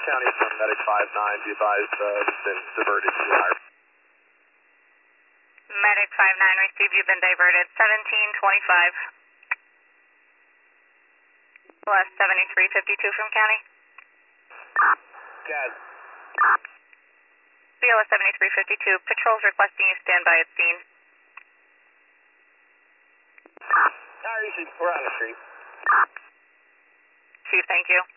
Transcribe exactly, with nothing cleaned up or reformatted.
County from Medic five nine, be advised, uh, it's been diverted to higher. Medic five nine, received, you've been diverted, seventeen twenty-five. Plus seventy-three fifty-two from County. Gas. B L S seventy-three fifty-two, patrols requesting you stand by at scene. Alright, we're on the street. Chief, thank you.